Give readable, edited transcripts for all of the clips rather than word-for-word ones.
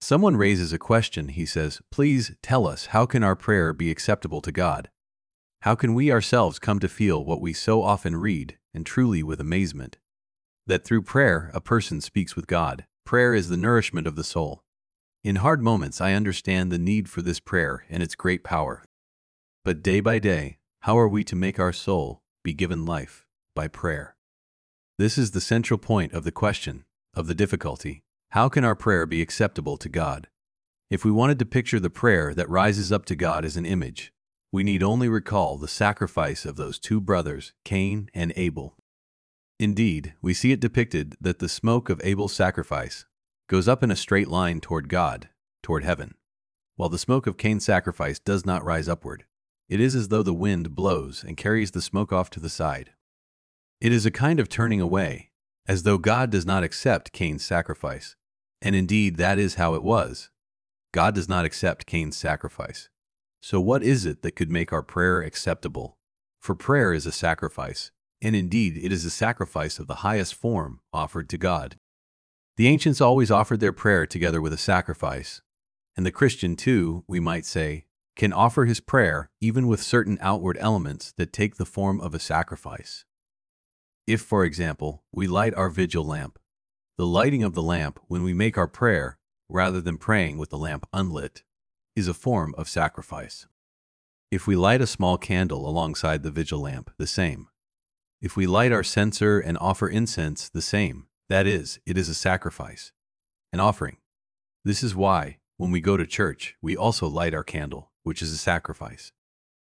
Someone raises a question. He says, "Please tell us, how can our prayer be acceptable to God? How can we ourselves come to feel what we so often read, and truly with amazement? That through prayer a person speaks with God. Prayer is the nourishment of the soul. In hard moments I understand the need for this prayer and its great power. But day by day, how are we to make our soul be given life? By prayer." This is the central point of the question, of the difficulty. How can our prayer be acceptable to God? If we wanted to picture the prayer that rises up to God as an image, we need only recall the sacrifice of those two brothers, Cain and Abel. Indeed, we see it depicted that the smoke of Abel's sacrifice goes up in a straight line toward God, toward heaven, while the smoke of Cain's sacrifice does not rise upward. It is as though the wind blows and carries the smoke off to the side. It is a kind of turning away, as though God does not accept Cain's sacrifice. And indeed, that is how it was. God does not accept Cain's sacrifice. So what is it that could make our prayer acceptable? For prayer is a sacrifice, and indeed it is a sacrifice of the highest form offered to God. The ancients always offered their prayer together with a sacrifice, and the Christian too, we might say, can offer his prayer even with certain outward elements that take the form of a sacrifice. If, for example, we light our vigil lamp, the lighting of the lamp when we make our prayer, rather than praying with the lamp unlit, is a form of sacrifice. If we light a small candle alongside the vigil lamp, the same. If we light our censer and offer incense, the same. That is, it is a sacrifice, an offering. This is why, when we go to church, we also light our candle, which is a sacrifice.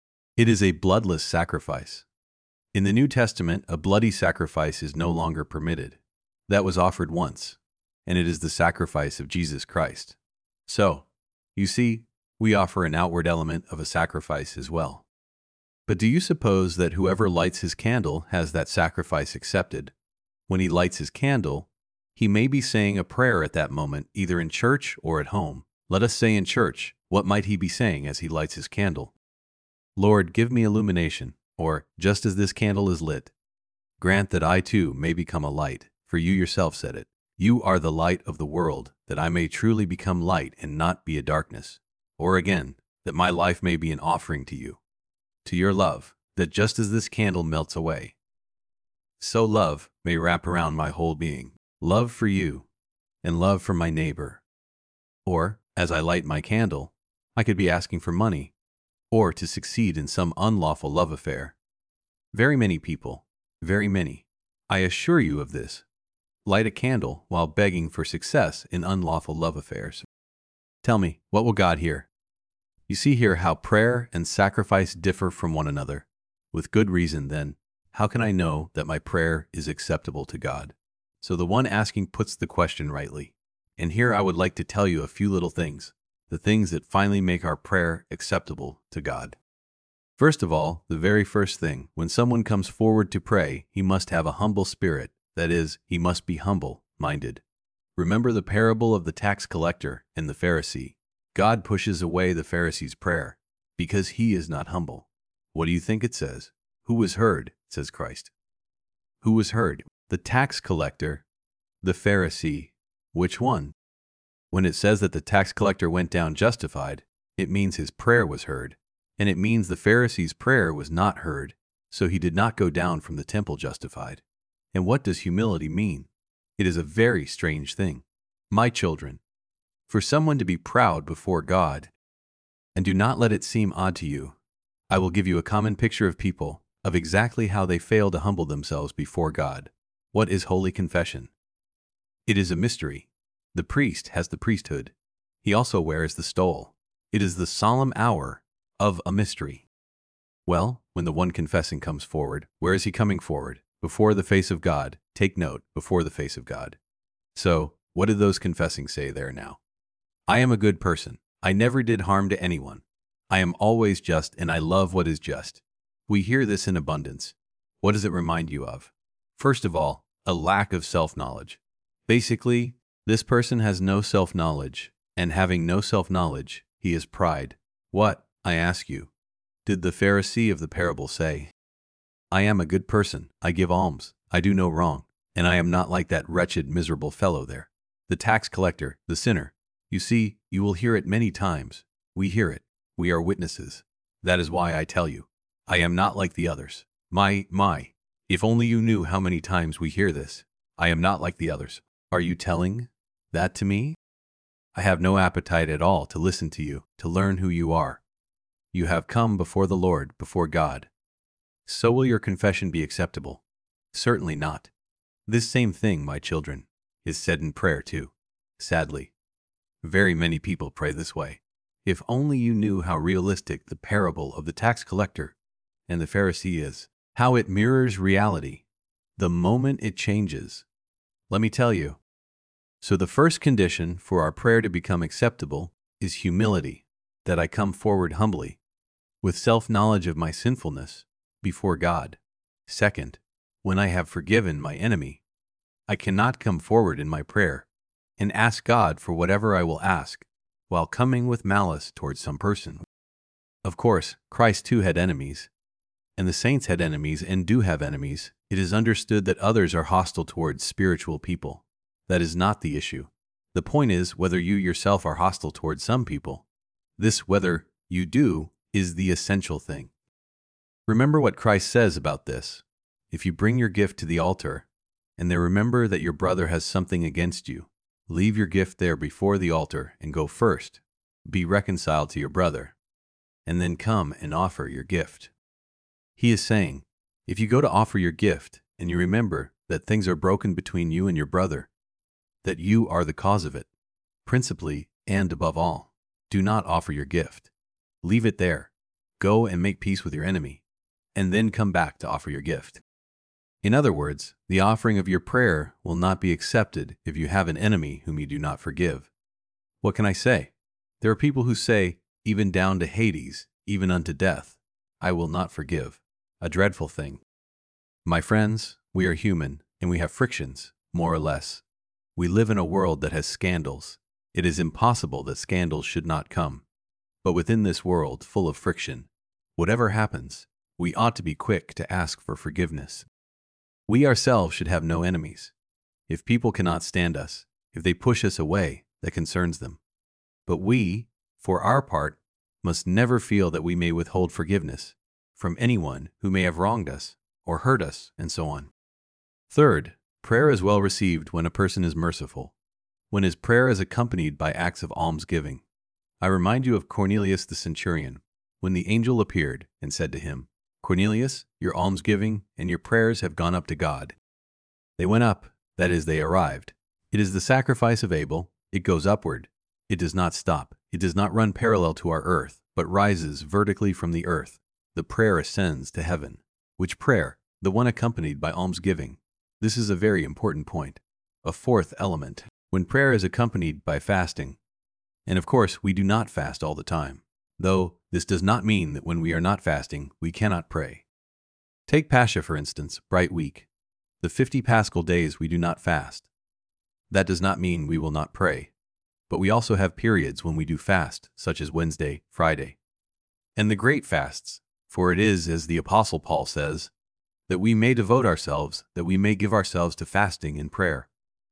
It is a bloodless sacrifice. In the New Testament, a bloody sacrifice is no longer permitted. That was offered once, and it is the sacrifice of Jesus Christ. So, you see, we offer an outward element of a sacrifice as well. But do you suppose that whoever lights his candle has that sacrifice accepted? When he lights his candle, he may be saying a prayer at that moment, either in church or at home. Let us say in church, what might he be saying as he lights his candle? "Lord, give me illumination," or, "just as this candle is lit, grant that I too may become a light, for you yourself said it. You are the light of the world, that I may truly become light and not be a darkness." Or again, that my life may be an offering to you, to your love, that just as this candle melts away, so love may wrap around my whole being. Love for you, and love for my neighbor. Or, as I light my candle, I could be asking for money, or to succeed in some unlawful love affair. Very many people, very many, I assure you of this, light a candle while begging for success in unlawful love affairs. Tell me, what will God hear? You see here how prayer and sacrifice differ from one another. With good reason, then, how can I know that my prayer is acceptable to God? So the one asking puts the question rightly. And here I would like to tell you a few little things, the things that finally make our prayer acceptable to God. First of all, the very first thing, when someone comes forward to pray, he must have a humble spirit. That is, he must be humble-minded. Remember the parable of the tax collector and the Pharisee. God pushes away the Pharisee's prayer because he is not humble. What do you think it says? Who was heard, says Christ. Who was heard? The tax collector, the Pharisee. Which one? When it says that the tax collector went down justified, it means his prayer was heard, and it means the Pharisee's prayer was not heard, so he did not go down from the temple justified. And what does humility mean? It is a very strange thing. My children, for someone to be proud before God, and do not let it seem odd to you, I will give you a common picture of people, of exactly how they fail to humble themselves before God. What is holy confession? It is a mystery. The priest has the priesthood. He also wears the stole. It is the solemn hour of a mystery. Well, when the one confessing comes forward, where is he coming forward? Before the face of God. Take note, before the face of God. So, what did those confessing say there now? I am a good person. I never did harm to anyone. I am always just and I love what is just. We hear this in abundance. What does it remind you of? First of all, a lack of self-knowledge. Basically, this person has no self-knowledge, and having no self-knowledge, he is pride. What, I ask you, did the Pharisee of the parable say? I am a good person, I give alms, I do no wrong, and I am not like that wretched, miserable fellow there. The tax collector, the sinner, You see, you will hear it many times. We hear it. We are witnesses. That is why I tell you, I am not like the others. My, if only you knew how many times we hear this. I am not like the others. Are you telling that to me? I have no appetite at all to listen to you, to learn who you are. You have come before the Lord, before God. So will your confession be acceptable? Certainly not. This same thing, my children, is said in prayer too. Sadly, very many people pray this way. If only you knew how realistic the parable of the tax collector and the Pharisee is, how it mirrors reality, the moment it changes. Let me tell you. So the first condition for our prayer to become acceptable is humility, that I come forward humbly, with self-knowledge of my sinfulness, before God. Second, when I have forgiven my enemy, I cannot come forward in my prayer and ask God for whatever I will ask, while coming with malice towards some person. Of course, Christ too had enemies, and the saints had enemies and do have enemies. It is understood that others are hostile towards spiritual people. That is not the issue. The point is whether you yourself are hostile towards some people. This whether you do is the essential thing. Remember what Christ says about this. If you bring your gift to the altar, and then remember that your brother has something against you, leave your gift there before the altar and go first. Be reconciled to your brother, and then come and offer your gift. He is saying, if you go to offer your gift and you remember that things are broken between you and your brother, that you are the cause of it, principally and above all, do not offer your gift. Leave it there. Go and make peace with your enemy, and then come back to offer your gift. In other words, the offering of your prayer will not be accepted if you have an enemy whom you do not forgive. What can I say? There are people who say, even down to Hades, even unto death, I will not forgive. A dreadful thing. My friends, we are human, and we have frictions, more or less. We live in a world that has scandals. It is impossible that scandals should not come. But within this world full of friction, whatever happens, we ought to be quick to ask for forgiveness. We ourselves should have no enemies. If people cannot stand us, if they push us away, that concerns them. But we, for our part, must never feel that we may withhold forgiveness from anyone who may have wronged us or hurt us, and so on. Third, prayer is well received when a person is merciful, when his prayer is accompanied by acts of almsgiving. I remind you of Cornelius the centurion, when the angel appeared and said to him, Cornelius, your almsgiving and your prayers have gone up to God. They went up, that is, they arrived. It is the sacrifice of Abel. It goes upward. It does not stop. It does not run parallel to our earth, but rises vertically from the earth. The prayer ascends to heaven. Which prayer? The one accompanied by almsgiving. This is a very important point. A fourth element. When prayer is accompanied by fasting. And of course, we do not fast all the time. Though, this does not mean that when we are not fasting, we cannot pray. Take Pascha, for instance, Bright Week. The 50 Paschal days we do not fast. That does not mean we will not pray. But we also have periods when we do fast, such as Wednesday, Friday. And the great fasts, for it is, as the Apostle Paul says, that we may devote ourselves, that we may give ourselves to fasting and prayer.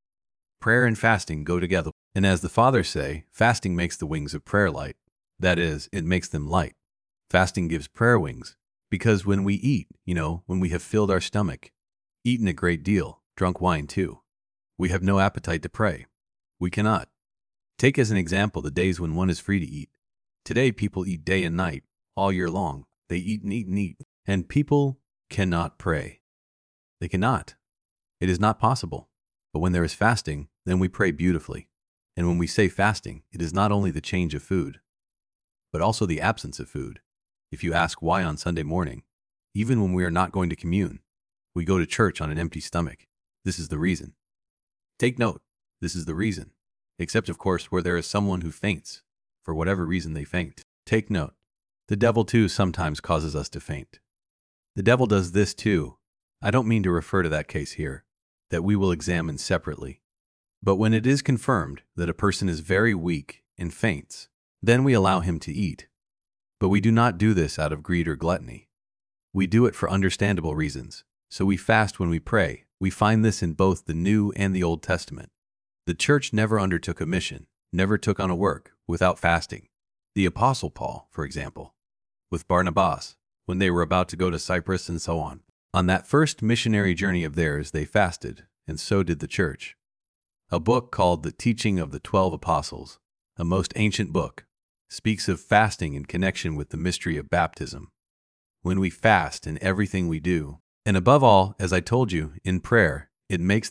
Prayer and fasting go together. And as the Fathers say, fasting makes the wings of prayer light. That is, it makes them light. Fasting gives prayer wings, because when we eat, when we have filled our stomach, eaten a great deal, drunk wine too, we have no appetite to pray. We cannot. Take as an example the days when one is free to eat. Today people eat day and night, all year long. They eat and eat and eat, and people cannot pray. They cannot. It is not possible. But when there is fasting, then we pray beautifully. And when we say fasting, it is not only the change of food, but also the absence of food. If you ask why on Sunday morning, even when we are not going to commune, we go to church on an empty stomach, this is the reason. Take note, this is the reason. Except, of course, where there is someone who faints, for whatever reason they faint. Take note. The devil, too, sometimes causes us to faint. The devil does this, too. I don't mean to refer to that case here, that we will examine separately. But when it is confirmed that a person is very weak and faints, then we allow him to eat. But we do not do this out of greed or gluttony. We do it for understandable reasons. So we fast when we pray. We find this in both the New and the Old Testament. The church never undertook a mission, never took on a work without fasting. The Apostle Paul, for example, with Barnabas, when they were about to go to Cyprus and so on. On that first missionary journey of theirs, they fasted, and so did the church. A book called The Teaching of the 12 Apostles, a most ancient book, speaks of fasting in connection with the mystery of baptism. When we fast in everything we do, and above all, as I told you, in prayer, it makes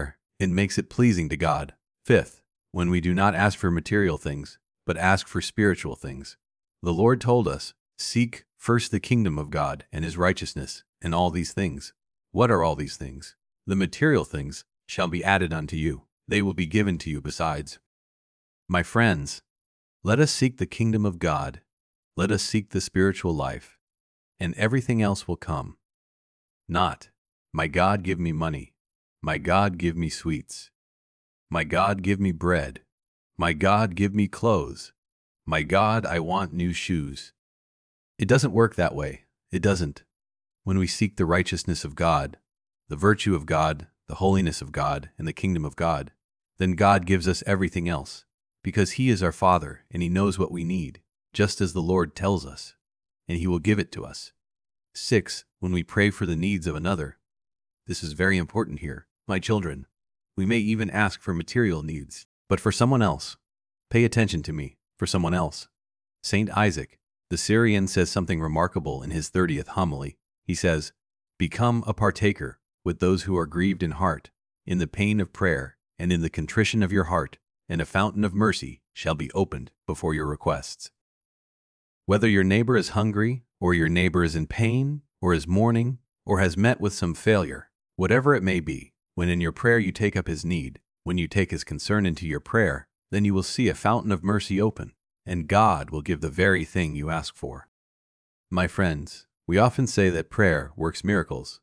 it pleasing to God. Fifth, when we do not ask for material things, but ask for spiritual things. The Lord told us, "Seek first the kingdom of God and his righteousness, and all these things." What are all these things? The material things shall be added unto you. They will be given to you besides. My friends, let us seek the kingdom of God. Let us seek the spiritual life, and everything else will come. Not, "My God, give me money. My God, give me sweets. My God, give me bread. My God, give me clothes. My God, I want new shoes." It doesn't work that way. It doesn't. When we seek the righteousness of God, the virtue of God, the holiness of God, and the kingdom of God, then God gives us everything else, because he is our Father and he knows what we need, just as the Lord tells us, and he will give it to us. 6. When we pray for the needs of another. This is very important here, my children. We may even ask for material needs, but for someone else. Pay attention to me, for someone else. Saint Isaac, the Syrian, says something remarkable in his 30th homily. He says, "Become a partaker with those who are grieved in heart, in the pain of prayer, and in the contrition of your heart, and a fountain of mercy shall be opened before your requests." Whether your neighbor is hungry, or your neighbor is in pain, or is mourning, or has met with some failure, whatever it may be, when in your prayer you take up his need, when you take his concern into your prayer, then you will see a fountain of mercy open, and God will give the very thing you ask for. My friends, we often say that prayer works miracles.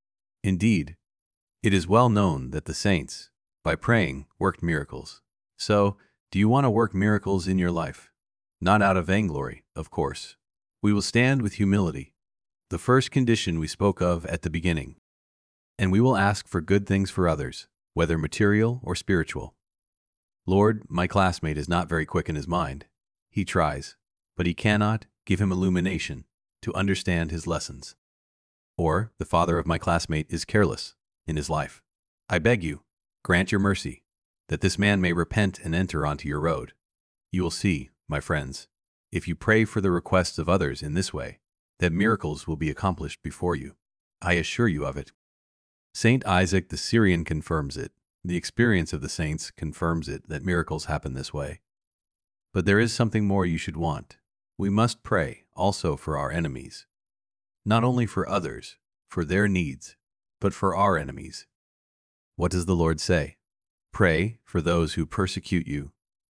Indeed, it is well known that the saints, by praying, worked miracles. So, do you want to work miracles in your life? Not out of vainglory, of course. We will stand with humility, the first condition we spoke of at the beginning, and we will ask for good things for others, whether material or spiritual. Lord, my classmate is not very quick in his mind. He tries, but he cannot give him illumination to understand his lessons. Or, the father of my classmate is careless in his life. I beg you, grant your mercy, that this man may repent and enter onto your road. You will see, my friends, if you pray for the requests of others in this way, that miracles will be accomplished before you. I assure you of it. Saint Isaac the Syrian confirms it. The experience of the saints confirms it that miracles happen this way. But there is something more you should want. We must pray also for our enemies. Not only for others, for their needs, but for our enemies. What does the Lord say? Pray for those who persecute you,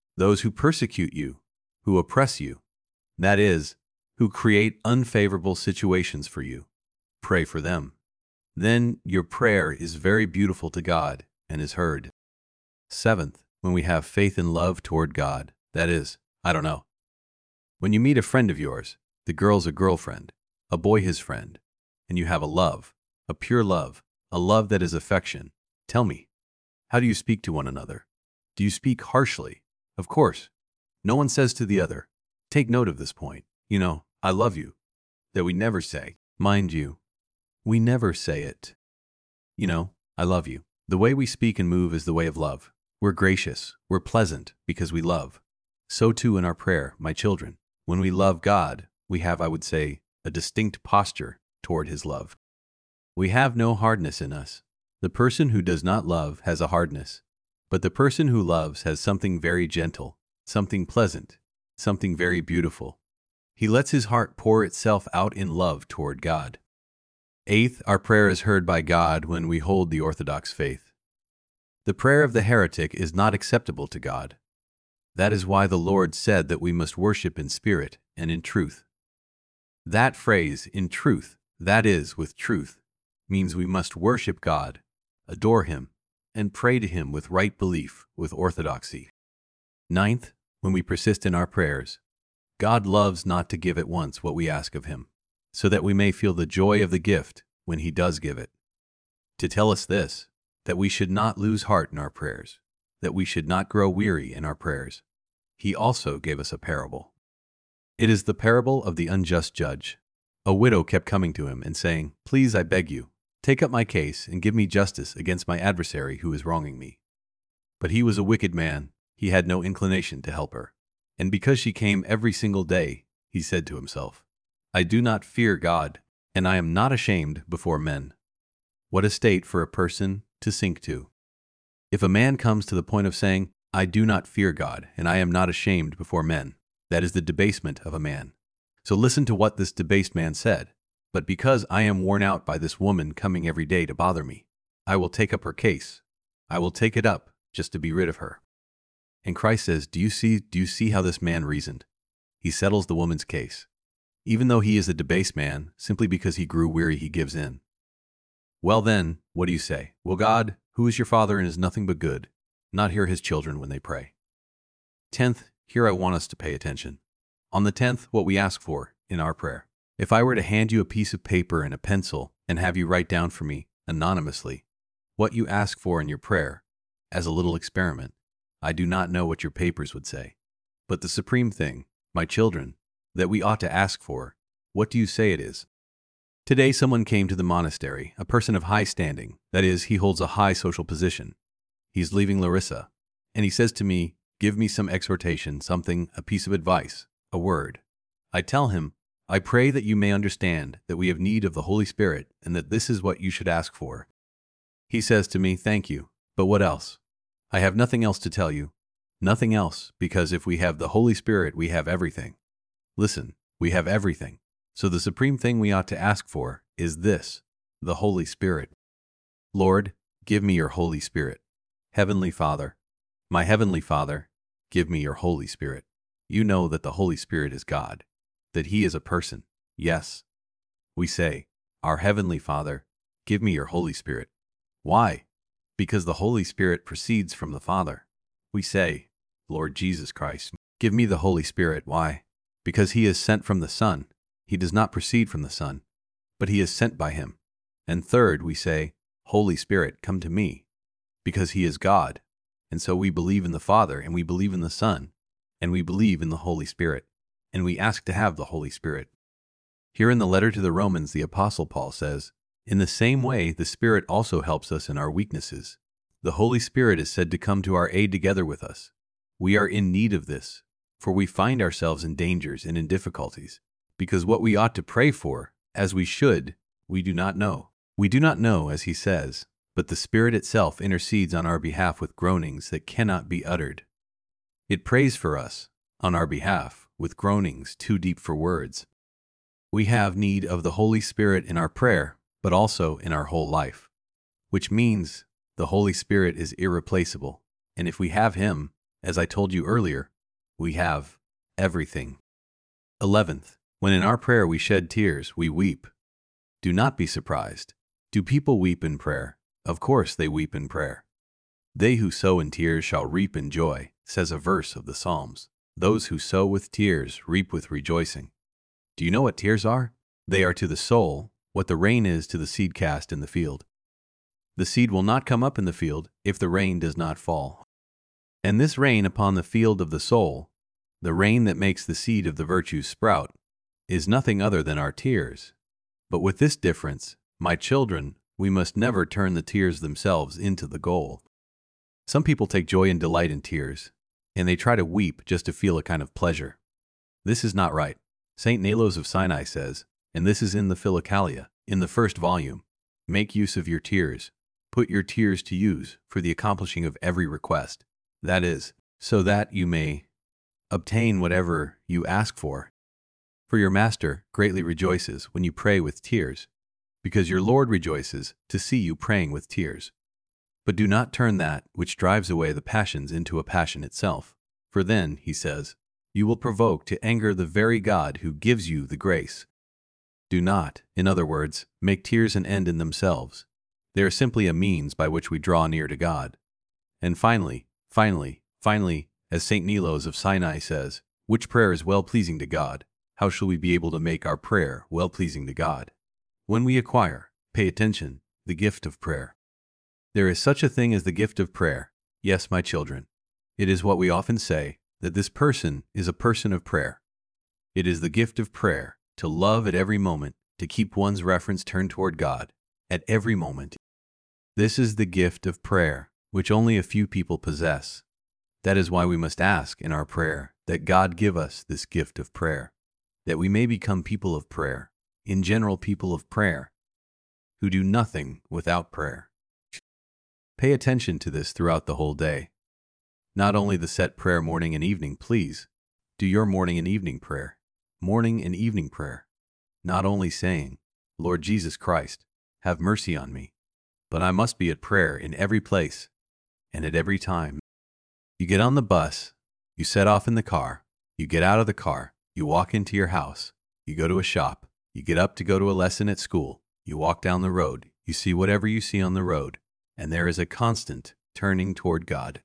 who oppress you, that is, who create unfavorable situations for you. Pray for them. Then your prayer is very beautiful to God and is heard. 7th, when we have faith and love toward God, that is, when you meet a friend of yours, the girl's a girlfriend, a boy his friend, and you have a love, a pure love, a love that is affection. Tell me, how do you speak to one another? Do you speak harshly? Of course. No one says to the other, take note of this point, I love you, that we never say. Mind you, we never say it. I love you. The way we speak and move is the way of love. We're gracious, we're pleasant, because we love. So too in our prayer, my children. When we love God, we have, I would say, a distinct posture toward his love. We have no hardness in us. The person who does not love has a hardness, but the person who loves has something very gentle, something pleasant, something very beautiful. He lets his heart pour itself out in love toward God. 8th, our prayer is heard by God when we hold the Orthodox faith. The prayer of the heretic is not acceptable to God. That is why the Lord said that we must worship in spirit and in truth. That phrase, in truth, that is, with truth, means we must worship God, adore him, and pray to him with right belief, with orthodoxy. 9th, when we persist in our prayers, God loves not to give at once what we ask of him, so that we may feel the joy of the gift when he does give it. To tell us this, that we should not lose heart in our prayers, that we should not grow weary in our prayers, he also gave us a parable. It is the parable of the unjust judge. A widow kept coming to him and saying, "Please, I beg you, take up my case and give me justice against my adversary who is wronging me." But he was a wicked man. He had no inclination to help her. And because she came every single day, he said to himself, "I do not fear God, and I am not ashamed before men." What a state for a person to sink to. If a man comes to the point of saying, "I do not fear God, and I am not ashamed before men," that is the debasement of a man. So listen to what this debased man said. "But because I am worn out by this woman coming every day to bother me, I will take up her case. I will take it up just to be rid of her." And Christ says, do you see how this man reasoned? He settles the woman's case. Even though he is a debased man, simply because he grew weary, he gives in. Well then, what do you say? Will God, who is your Father and is nothing but good, not hear his children when they pray? 10th, here I want us to pay attention. On the 10th, what we ask for in our prayer. If I were to hand you a piece of paper and a pencil and have you write down for me, anonymously, what you ask for in your prayer, as a little experiment, I do not know what your papers would say. But the supreme thing, my children, that we ought to ask for, what do you say it is? Today someone came to the monastery, a person of high standing, that is, he holds a high social position. He's leaving Larissa, and he says to me, "Give me some exhortation, something, a piece of advice, a word." I tell him, "I pray that you may understand that we have need of the Holy Spirit and that this is what you should ask for." He says to me, "Thank you, but what else?" I have nothing else to tell you. Nothing else, because if we have the Holy Spirit, we have everything. Listen, we have everything. So the supreme thing we ought to ask for is this, the Holy Spirit. Lord, give me your Holy Spirit. Heavenly Father, my Heavenly Father, give me your Holy Spirit. You know that the Holy Spirit is God, that he is a person. Yes. We say, our Heavenly Father, give me your Holy Spirit. Why? Because the Holy Spirit proceeds from the Father. We say, Lord Jesus Christ, give me the Holy Spirit. Why? Because he is sent from the Son. He does not proceed from the Son, but he is sent by him. And third, we say, Holy Spirit, come to me, because he is God. And so we believe in the Father, and we believe in the Son, and we believe in the Holy Spirit, and we ask to have the Holy Spirit. Here in the letter to the Romans, the Apostle Paul says, in the same way, the Spirit also helps us in our weaknesses. The Holy Spirit is said to come to our aid together with us. We are in need of this, for we find ourselves in dangers and in difficulties, because what we ought to pray for, as we should, we do not know. We do not know, as he says, but the Spirit itself intercedes on our behalf with groanings that cannot be uttered. It prays for us, on our behalf, with groanings too deep for words. We have need of the Holy Spirit in our prayer, but also in our whole life, which means the Holy Spirit is irreplaceable, and if we have him, as I told you earlier, we have everything. 11th, when in our prayer we shed tears, we weep. Do not be surprised. Do people weep in prayer? Of course they weep in prayer. They who sow in tears shall reap in joy, says a verse of the Psalms. Those who sow with tears reap with rejoicing. Do you know what tears are? They are to the soul what the rain is to the seed cast in the field. The seed will not come up in the field if the rain does not fall. And this rain upon the field of the soul, the rain that makes the seed of the virtues sprout, is nothing other than our tears. But with this difference, my children, we must never turn the tears themselves into the goal. Some people take joy and delight in tears, and they try to weep just to feel a kind of pleasure. This is not right. St. Nalos of Sinai says, and this is in the Philokalia, in the first volume, make use of your tears, put your tears to use for the accomplishing of every request. That is, so that you may obtain whatever you ask for. For your Master greatly rejoices when you pray with tears, because your Lord rejoices to see you praying with tears. But do not turn that which drives away the passions into a passion itself, for then, he says, you will provoke to anger the very God who gives you the grace. Do not, in other words, make tears an end in themselves. They are simply a means by which we draw near to God. And finally, as St. Nalos of Sinai says, which prayer is well-pleasing to God? How shall we be able to make our prayer well-pleasing to God? When we acquire, pay attention, the gift of prayer. There is such a thing as the gift of prayer. Yes, my children. It is what we often say, that this person is a person of prayer. It is the gift of prayer to love at every moment, to keep one's reference turned toward God at every moment. This is the gift of prayer, which only a few people possess. That is why we must ask in our prayer that God give us this gift of prayer, that we may become people of prayer, in general people of prayer, who do nothing without prayer. Pay attention to this throughout the whole day. Not only the set prayer morning and evening, please do your morning and evening prayer. Morning and evening prayer. Not only saying, Lord Jesus Christ, have mercy on me, but I must be at prayer in every place and at every time. You get on the bus, you set off in the car, you get out of the car, you walk into your house, you go to a shop, you get up to go to a lesson at school, you walk down the road, you see whatever you see on the road, and there is a constant turning toward God.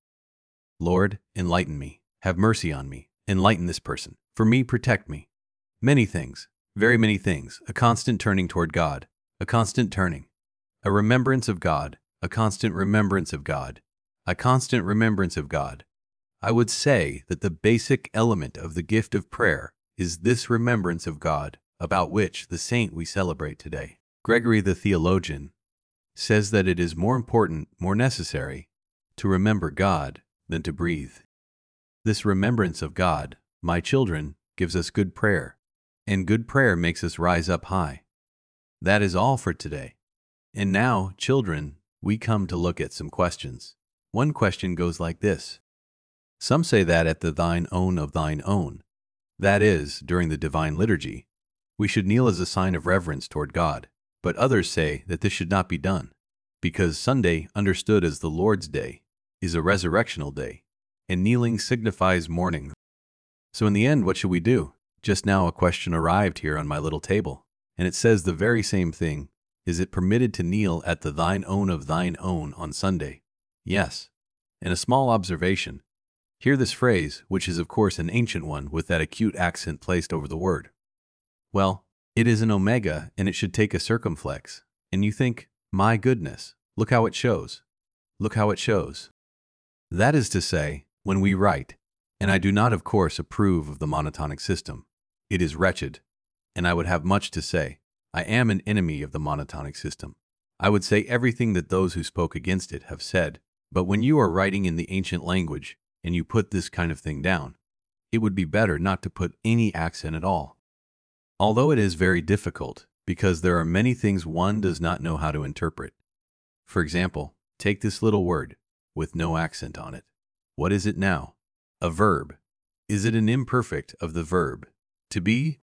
Lord, enlighten me, have mercy on me, enlighten this person, for me, protect me. Many things, very many things, a constant turning toward God, a constant turning, a remembrance of God, a constant remembrance of God, a constant remembrance of God. I would say that the basic element of the gift of prayer is this remembrance of God, about which the saint we celebrate today, Gregory the theologian, says that it is more important, more necessary, to remember God than to breathe. This remembrance of God, my children, gives us good prayer, and good prayer makes us rise up high. That is all for today. And now, children, we come to look at some questions. One question goes like this. Some say that at the thine own of thine own, that is, during the divine liturgy, we should kneel as a sign of reverence toward God. But others say that this should not be done, because Sunday, understood as the Lord's Day, is a resurrectional day, and kneeling signifies mourning. So in the end, what should we do? Just now a question arrived here on my little table, and it says the very same thing. Is it permitted to kneel at the thine own of thine own on Sunday? Yes. And a small observation. Hear this phrase, which is of course an ancient one with that acute accent placed over the word. Well, it is an omega and it should take a circumflex. And you think, my goodness, look how it shows. Look how it shows. That is to say, when we write, and I do not of course approve of the monotonic system. It is wretched, and I would have much to say. I am an enemy of the monotonic system. I would say everything that those who spoke against it have said, but when you are writing in the ancient language, and you put this kind of thing down, it would be better not to put any accent at all. Although it is very difficult, because there are many things one does not know how to interpret. For example, take this little word, with no accent on it. What is it now? A verb. Is it an imperfect of the verb, to be?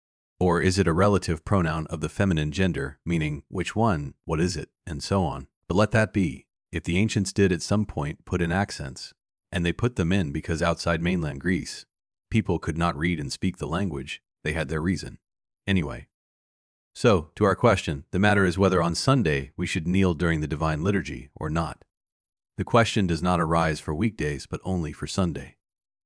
Or is it a relative pronoun of the feminine gender, meaning, which one, what is it, and so on? But let that be. If the ancients did at some point put in accents, and they put them in because outside mainland Greece, people could not read and speak the language, they had their reason. Anyway. So, to our question, the matter is whether on Sunday we should kneel during the divine liturgy or not. The question does not arise for weekdays but only for Sunday.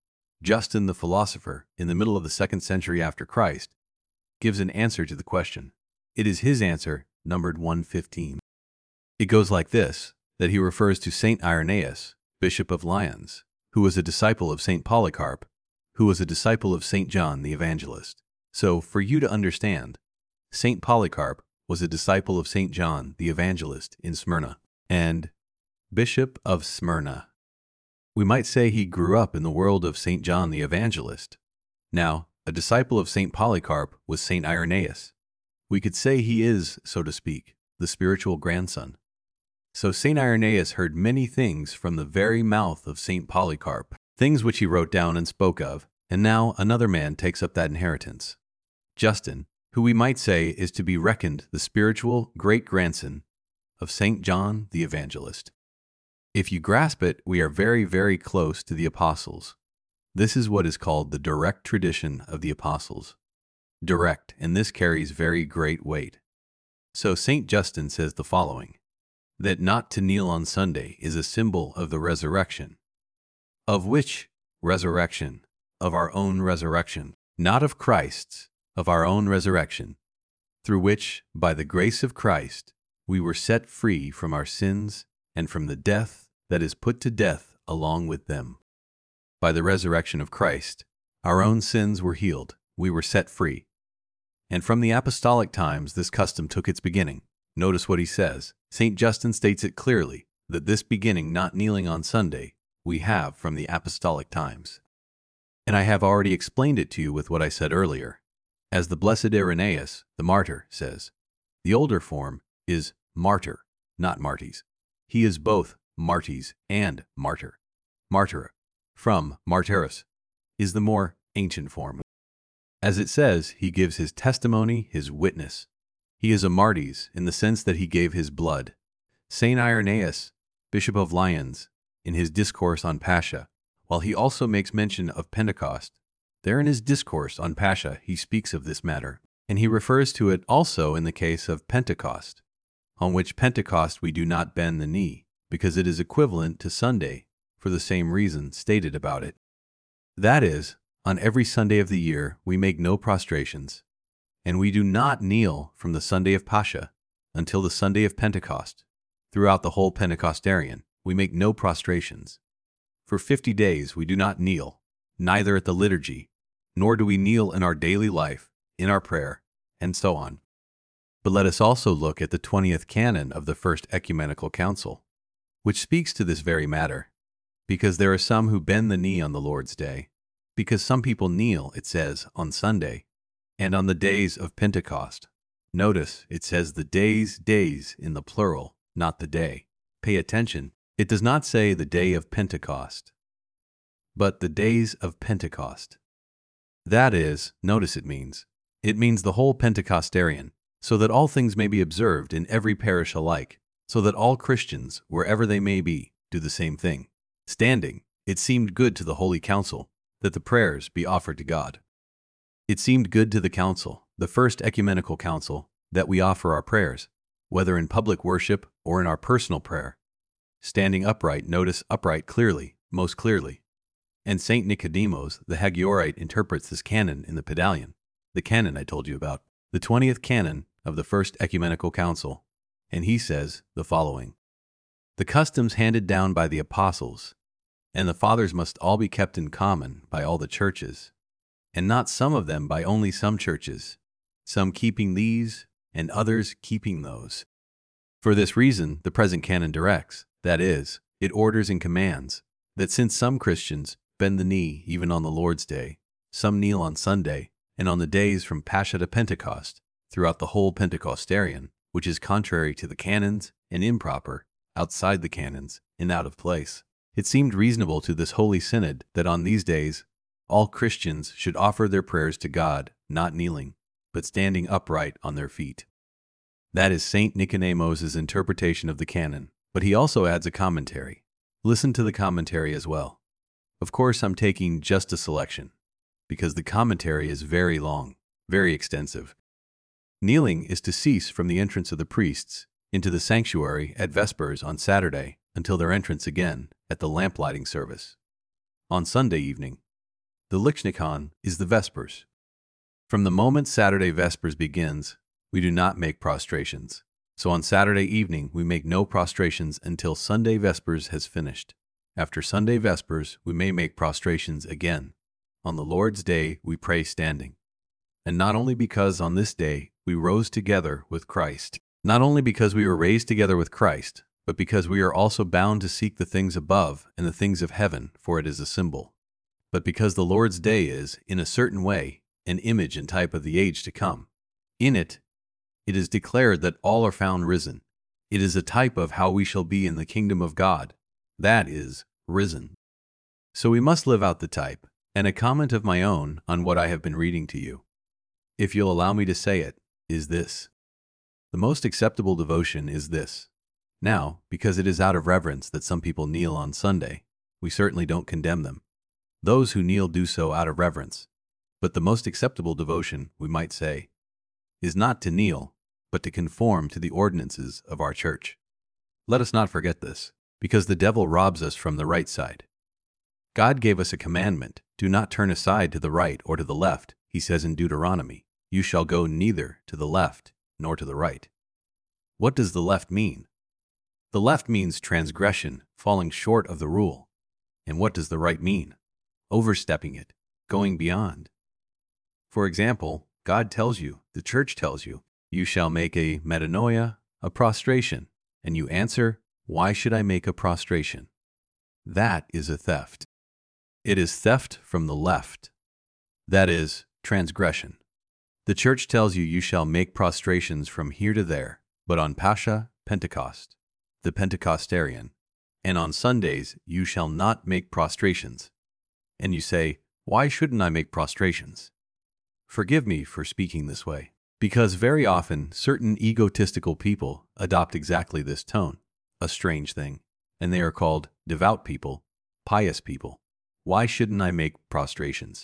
Justin the philosopher, in the middle of the 2nd century after Christ, gives an answer to the question. It is his answer, numbered 115. It goes like this, that he refers to Saint Irenaeus, Bishop of Lyons, who was a disciple of Saint Polycarp, who was a disciple of Saint John the Evangelist. So, for you to understand, Saint Polycarp was a disciple of Saint John the Evangelist in Smyrna, and Bishop of Smyrna. We might say he grew up in the world of Saint John the Evangelist. Now, a disciple of Saint Polycarp was Saint Irenaeus. We could say he is, so to speak, the spiritual grandson. So Saint Irenaeus heard many things from the very mouth of Saint Polycarp, things which he wrote down and spoke of, and now another man takes up that inheritance. Justin, who we might say is to be reckoned the spiritual great-grandson of Saint John the Evangelist. If you grasp it, we are very, very close to the apostles. This is what is called the direct tradition of the apostles. Direct, and this carries very great weight. So Saint Justin says the following, that not to kneel on Sunday is a symbol of the resurrection. Of which resurrection? Of our own resurrection, not of Christ's, of our own resurrection, through which, by the grace of Christ, we were set free from our sins and from the death that is put to death along with them. By the resurrection of Christ, our own sins were healed, we were set free. And from the apostolic times this custom took its beginning. Notice what he says. St. Justin states it clearly, that this beginning, not kneeling on Sunday, we have from the apostolic times. And I have already explained it to you with what I said earlier. As the blessed Irenaeus, the martyr, says, the older form is martyr, not marties. He is both marties and martyr. Martyr, from martyrus, is the more ancient form. As it says, he gives his testimony, his witness. He is a martyrs in the sense that he gave his blood. Saint Irenaeus, Bishop of Lyons, in his discourse on Pascha, while he also makes mention of Pentecost, there in his discourse on Pascha he speaks of this matter, and he refers to it also in the case of Pentecost, on which Pentecost we do not bend the knee, because it is equivalent to Sunday, for the same reason stated about it. That is, on every Sunday of the year we make no prostrations, and we do not kneel from the Sunday of Pascha until the Sunday of Pentecost. Throughout the whole Pentecostarian, we make no prostrations. For 50 days we do not kneel, neither at the liturgy, nor do we kneel in our daily life, in our prayer, and so on. But let us also look at the 20th canon of the First Ecumenical Council, which speaks to this very matter, because there are some who bend the knee on the Lord's Day, because some people kneel, it says, on Sunday, and on the days of Pentecost. Notice, it says the days in the plural, not the day. Pay attention. It does not say the day of Pentecost, but the days of Pentecost. That is, notice it means the whole Pentecostarian, so that all things may be observed in every parish alike, so that all Christians, wherever they may be, do the same thing. Standing, it seemed good to the Holy Council that the prayers be offered to God. It seemed good to the Council, the First Ecumenical Council, that we offer our prayers, whether in public worship or in our personal prayer. Standing upright, notice upright clearly, most clearly. And St. Nicodemus, the Hagiorite, interprets this canon in the Pedalion, the canon I told you about, the 20th canon of the First Ecumenical Council, and he says the following. The customs handed down by the apostles and the fathers must all be kept in common by all the churches, and not some of them by only some churches, some keeping these and others keeping those. For this reason, the present canon directs, that is, it orders and commands, that since some Christians bend the knee even on the Lord's Day, some kneel on Sunday, and on the days from Pascha to Pentecost, throughout the whole Pentecostarian, which is contrary to the canons and improper, outside the canons, and out of place. It seemed reasonable to this Holy Synod that on these days all Christians should offer their prayers to God, not kneeling, but standing upright on their feet. That is St. Nicodemus's interpretation of the canon, but he also adds a commentary. Listen to the commentary as well. Of course, I'm taking just a selection, because the commentary is very long, very extensive. Kneeling is to cease from the entrance of the priests into the sanctuary at Vespers on Saturday until their entrance again at the lamplighting service. On Sunday evening, the Lichtnikon is the Vespers. From the moment Saturday Vespers begins, we do not make prostrations. So on Saturday evening, we make no prostrations until Sunday Vespers has finished. After Sunday Vespers, we may make prostrations again. On the Lord's Day, we pray standing. And not only because on this day we rose together with Christ, not only because we were raised together with Christ, but because we are also bound to seek the things above and the things of heaven, for it is a symbol. But because the Lord's Day is, in a certain way, an image and type of the age to come. In it, it is declared that all are found risen. It is a type of how we shall be in the kingdom of God. That is, risen. So we must live out the type, and a comment of my own on what I have been reading to you, if you'll allow me to say it, is this. The most acceptable devotion is this. Now, because it is out of reverence that some people kneel on Sunday, we certainly don't condemn them. Those who kneel do so out of reverence. But the most acceptable devotion, we might say, is not to kneel, but to conform to the ordinances of our church. Let us not forget this, because the devil robs us from the right side. God gave us a commandment, do not turn aside to the right or to the left. He says in Deuteronomy, you shall go neither to the left nor to the right. What does the left mean? The left means transgression, falling short of the rule. And what does the right mean? overstepping it, going beyond. For example, God tells you, the church tells you, you shall make a metanoia, a prostration, and you answer, why should I make a prostration? That is a theft. It is theft from the left. That is transgression. The church tells you you shall make prostrations from here to there, but on Pascha, Pentecost, the Pentecostarian, and on Sundays you shall not make prostrations. And you say, why shouldn't I make prostrations? Forgive me for speaking this way, because very often certain egotistical people adopt exactly this tone, a strange thing, and they are called devout people, pious people. Why shouldn't I make prostrations?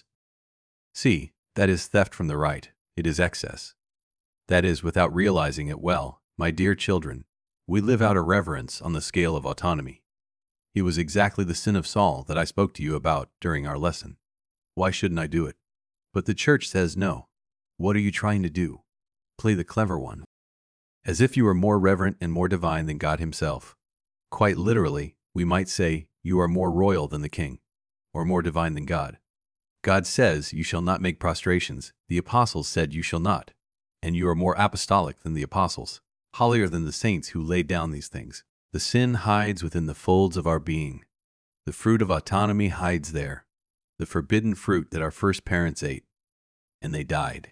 See, that is theft from the right. It is excess. That is, without realizing it well, my dear children, we live out irreverence on the scale of autonomy. It was exactly the sin of Saul that I spoke to you about during our lesson. Why shouldn't I do it? But the church says no. What are you trying to do? Play the clever one. As if you were more reverent and more divine than God himself. Quite literally, we might say you are more royal than the king, or more divine than God. God says you shall not make prostrations. The apostles said you shall not. And you are more apostolic than the apostles, holier than the saints who laid down these things. The sin hides within the folds of our being. The fruit of autonomy hides there. The forbidden fruit that our first parents ate. And they died.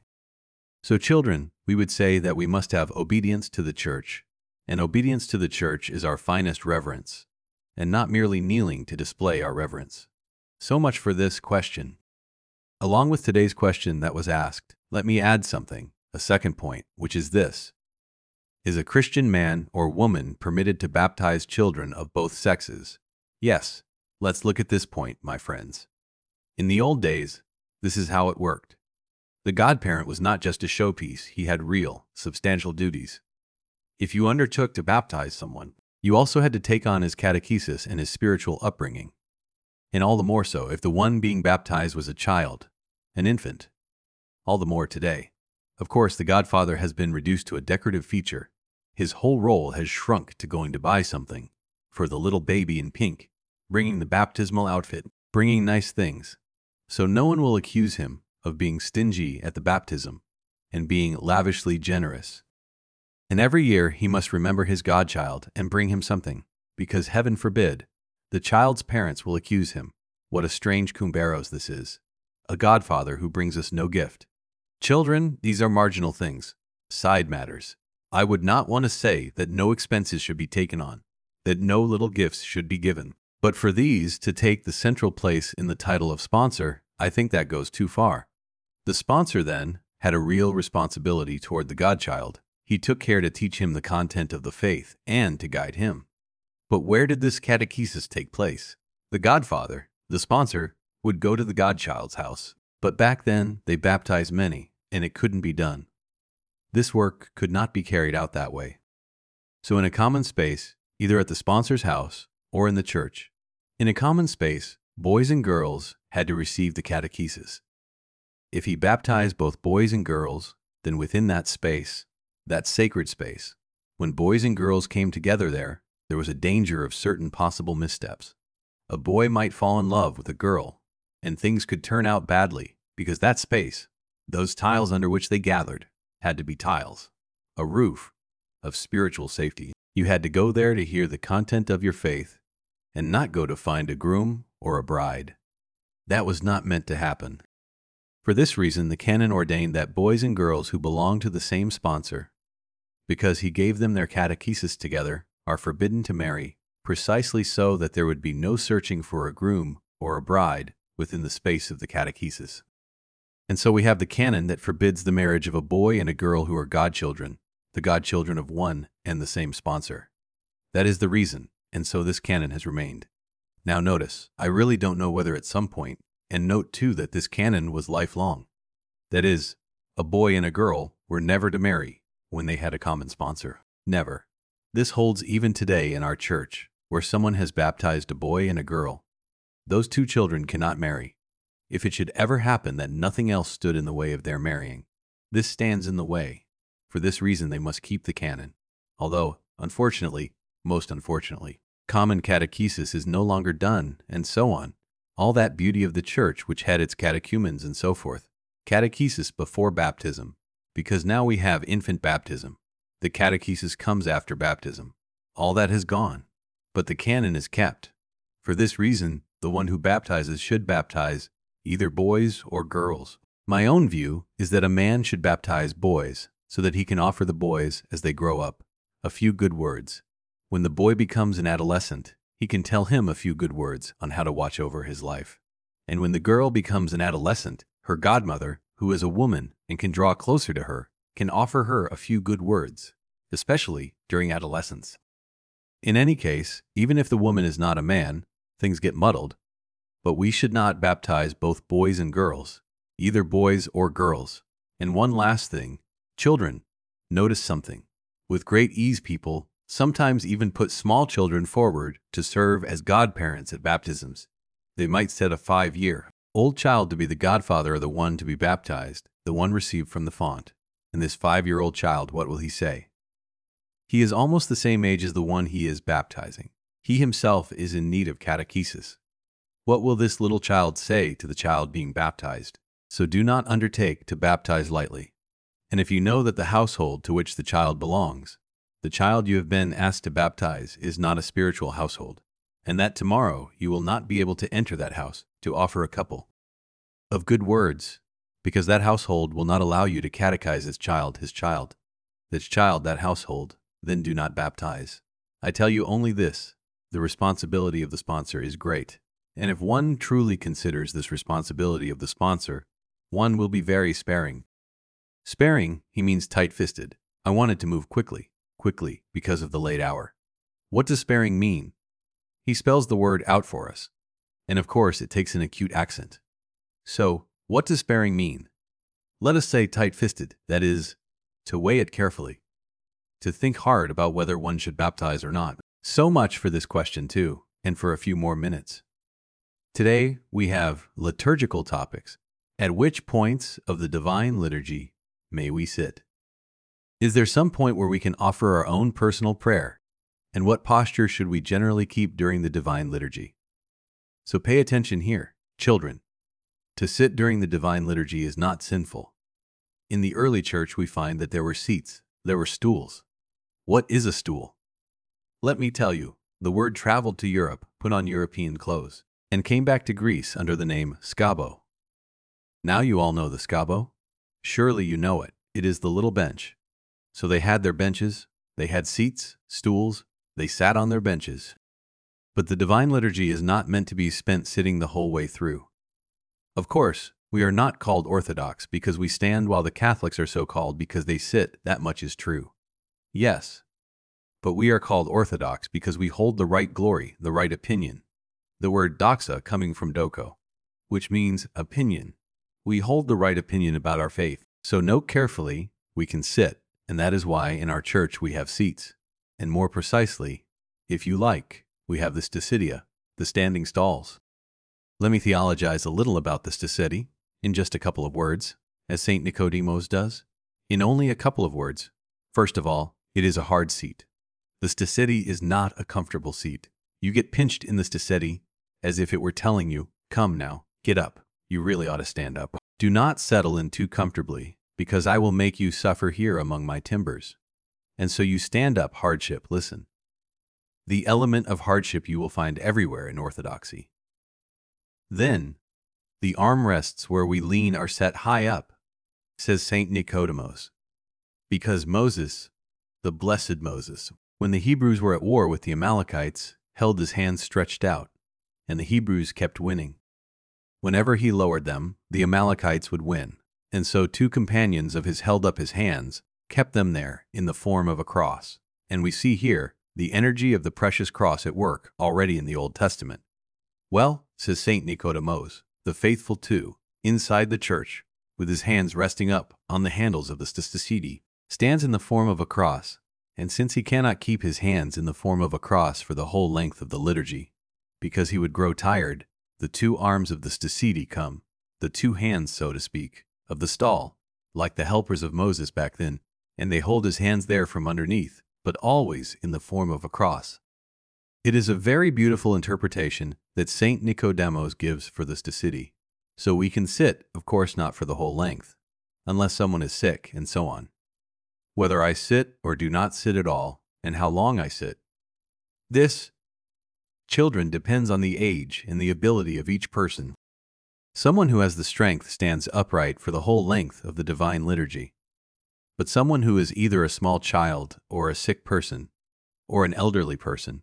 So children, we would say that we must have obedience to the church. And obedience to the church is our finest reverence. And not merely kneeling to display our reverence. So much for this question. Along with today's question that was asked, let me add something, a second point, which is this. Is a Christian man or woman permitted to baptize children of both sexes? Yes, let's look at this point, my friends. In the old days, this is how it worked. The godparent was not just a showpiece, he had real, substantial duties. If you undertook to baptize someone, you also had to take on his catechesis and his spiritual upbringing. And all the more so if the one being baptized was a child, an infant. All the more today. Of course, the godfather has been reduced to a decorative feature. His whole role has shrunk to going to buy something for the little baby in pink, bringing the baptismal outfit, bringing nice things. So no one will accuse him of being stingy at the baptism and being lavishly generous. And every year he must remember his godchild and bring him something, because heaven forbid, the child's parents will accuse him. What a strange cumberos this is. A godfather who brings us no gift. Children, these are marginal things, side matters. I would not want to say that no expenses should be taken on, that no little gifts should be given. But for these to take the central place in the title of sponsor, I think that goes too far. The sponsor, then, had a real responsibility toward the godchild. He took care to teach him the content of the faith and to guide him. But where did this catechesis take place? The godfather, the sponsor, would go to the godchild's house. But back then, they baptized many, and it couldn't be done. This work could not be carried out that way. So in a common space, either at the sponsor's house or in the church, in a common space, boys and girls had to receive the catechesis. If he baptized both boys and girls, then within that space, that sacred space, when boys and girls came together there was a danger of certain possible missteps. A boy might fall in love with a girl, and things could turn out badly, because that space, those tiles under which they gathered, had to be tiles, a roof of spiritual safety. You had to go there to hear the content of your faith, and not go to find a groom or a bride. That was not meant to happen. For this reason, the canon ordained that boys and girls who belong to the same sponsor, because he gave them their catechesis together, are forbidden to marry, precisely so that there would be no searching for a groom or a bride within the space of the catechesis. And so we have the canon that forbids the marriage of a boy and a girl who are godchildren, the godchildren of one and the same sponsor. That is the reason, and so this canon has remained. Now notice, I really don't know whether at some point, and note too that this canon was lifelong. That is, a boy and a girl were never to marry when they had a common sponsor. Never. This holds even today in our church, where someone has baptized a boy and a girl. Those two children cannot marry. If it should ever happen that nothing else stood in the way of their marrying, this stands in the way. For this reason they must keep the canon. Although, unfortunately, most unfortunately, common catechesis is no longer done, and so on. All that beauty of the church which had its catechumens and so forth. Catechesis before baptism, because now we have infant baptism. The catechesis comes after baptism. All that has gone, but the canon is kept. For this reason, the one who baptizes should baptize either boys or girls. My own view is that a man should baptize boys so that he can offer the boys, as they grow up, a few good words. When the boy becomes an adolescent, he can tell him a few good words on how to watch over his life. And when the girl becomes an adolescent, her godmother, who is a woman and can draw closer to her, can offer her a few good words, especially during adolescence. In any case, even if the woman is not a man, things get muddled. But we should not baptize both boys and girls, either boys or girls. And one last thing, children, notice something. With great ease, people sometimes even put small children forward to serve as godparents at baptisms. They might set a 5-year-old child to be the godfather of the one to be baptized, the one received from the font. And this 5-year-old child, what will he say? He is almost the same age as the one he is baptizing. He himself is in need of catechesis. What will this little child say to the child being baptized? So do not undertake to baptize lightly. And if you know that the household to which the child belongs, the child you have been asked to baptize, is not a spiritual household, and that tomorrow you will not be able to enter that house to offer a couple of good words, because that household will not allow you to catechize this child, that household, then do not baptize. I tell you only this, the responsibility of the sponsor is great. And if one truly considers this responsibility of the sponsor, one will be very sparing. Sparing, he means tight-fisted. I wanted to move quickly, because of the late hour. What does sparing mean? He spells the word out for us. And of course, it takes an acute accent. So, what does sparing mean? Let us say tight-fisted, that is, to weigh it carefully, to think hard about whether one should baptize or not. So much for this question too, and for a few more minutes. Today, we have liturgical topics. At which points of the divine liturgy may we sit? Is there some point where we can offer our own personal prayer? And what posture should we generally keep during the divine liturgy? So pay attention here, children. To sit during the divine liturgy is not sinful. In the early church, we find that there were seats, there were stools. What is a stool? Let me tell you, the word traveled to Europe, put on European clothes, and came back to Greece under the name skabo. Now you all know the skabo? Surely you know it. It is the little bench. So they had their benches, they had seats, stools, they sat on their benches. But the divine liturgy is not meant to be spent sitting the whole way through. Of course, we are not called Orthodox because we stand, while the Catholics are so called because they sit. That much is true. Yes, but we are called Orthodox because we hold the right glory, the right opinion. The word doxa coming from doko, which means opinion. We hold the right opinion about our faith. So note carefully, we can sit, and that is why in our church we have seats. And more precisely, if you like, we have the stasidia, the standing stalls. Let me theologize a little about the stacedi, in just a couple of words, as St. Nicodemus does. In only a couple of words. First of all, it is a hard seat. The stacedi is not a comfortable seat. You get pinched in the stacedi as if it were telling you, come now, get up. You really ought to stand up. Do not settle in too comfortably, because I will make you suffer here among my timbers. And so you stand up. Hardship, listen. The element of hardship you will find everywhere in Orthodoxy. Then, the armrests where we lean are set high up, says St. Nicodemus. Because Moses, the blessed Moses, when the Hebrews were at war with the Amalekites, held his hands stretched out, and the Hebrews kept winning. Whenever he lowered them, the Amalekites would win, and so 2 companions of his held up his hands, kept them there in the form of a cross. And we see here the energy of the precious cross at work already in the Old Testament. Well, says St. Nicodemus, the faithful too, inside the church, with his hands resting up on the handles of the stacedi, stands in the form of a cross, and since he cannot keep his hands in the form of a cross for the whole length of the liturgy, because he would grow tired, the 2 arms of the stacedi come, the 2 hands, so to speak, of the stall, like the helpers of Moses back then, and they hold his hands there from underneath, but always in the form of a cross. It is a very beautiful interpretation that Saint Nicodemus gives for this city. So we can sit, of course not for the whole length, unless someone is sick, and so on. Whether I sit or do not sit at all, and how long I sit. This, children, depends on the age and the ability of each person. Someone who has the strength stands upright for the whole length of the Divine Liturgy. But someone who is either a small child or a sick person or an elderly person,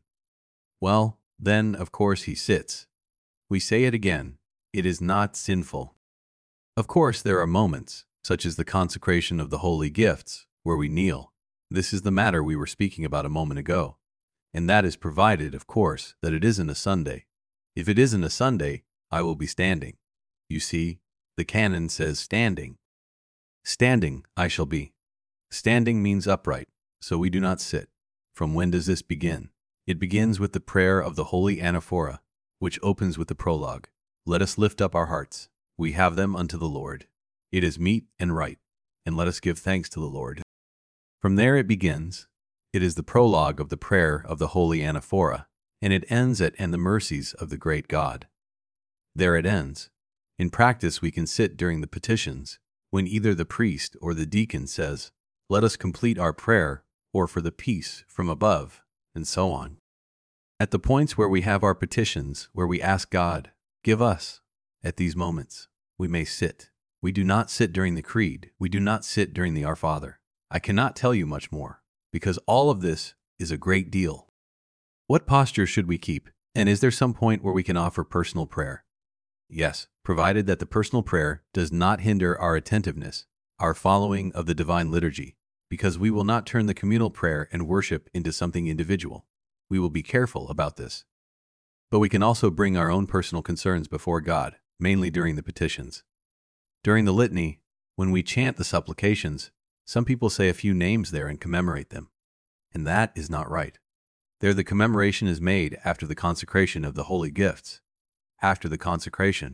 well, then, of course, he sits. We say it again, it is not sinful. Of course, there are moments, such as the consecration of the holy gifts, where we kneel. This is the matter we were speaking about a moment ago. And that is provided, of course, that it isn't a Sunday. If it isn't a Sunday, I will be standing. You see, the canon says standing. Standing, I shall be. Standing means upright, so we do not sit. From when does this begin? It begins with the prayer of the Holy Anaphora, which opens with the prologue. Let us lift up our hearts. We have them unto the Lord. It is meet and right, and let us give thanks to the Lord. From there it begins. It is the prologue of the prayer of the Holy Anaphora, and it ends at "and the mercies of the great God." There it ends. In practice, we can sit during the petitions, when either the priest or the deacon says, "Let us complete our prayer," or "for the peace from above," and so on. At the points where we have our petitions, where we ask God, "Give us," at these moments, we may sit. We do not sit during the Creed. We do not sit during the Our Father. I cannot tell you much more, because all of this is a great deal. What posture should we keep? And is there some point where we can offer personal prayer? Yes, provided that the personal prayer does not hinder our attentiveness, our following of the Divine Liturgy, because we will not turn the communal prayer and worship into something individual. We will be careful about this. But we can also bring our own personal concerns before God, mainly during the petitions. During the litany, when we chant the supplications, some people say a few names there and commemorate them. And that is not right. There the commemoration is made after the consecration of the holy gifts. After the consecration.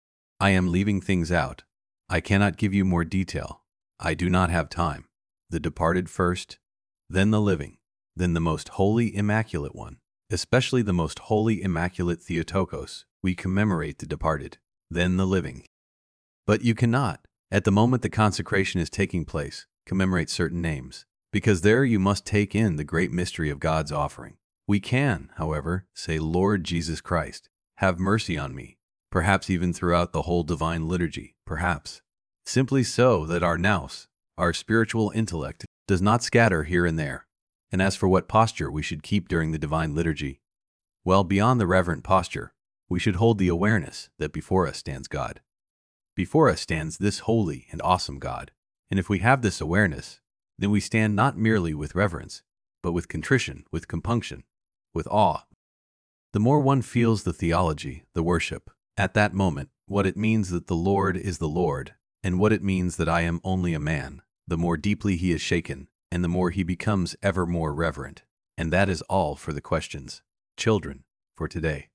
I am leaving things out. I cannot give you more detail. I do not have time. The departed first, then the living, then the most holy Immaculate One, especially the most holy Immaculate Theotokos. We commemorate the departed, then the living. But you cannot, at the moment the consecration is taking place, commemorate certain names, because there you must take in the great mystery of God's offering. We can, however, say, "Lord Jesus Christ, have mercy on me," perhaps even throughout the whole Divine Liturgy, perhaps. Simply so that our nous, our spiritual intellect, does not scatter here and there. And as for what posture we should keep during the Divine Liturgy, well, beyond the reverent posture, we should hold the awareness that before us stands God. Before us stands this holy and awesome God. And if we have this awareness, then we stand not merely with reverence, but with contrition, with compunction, with awe. The more one feels the theology, the worship, at that moment, what it means that the Lord is the Lord, and what it means that I am only a man, the more deeply he is shaken, and the more he becomes ever more reverent. And that is all for the questions, children, for today.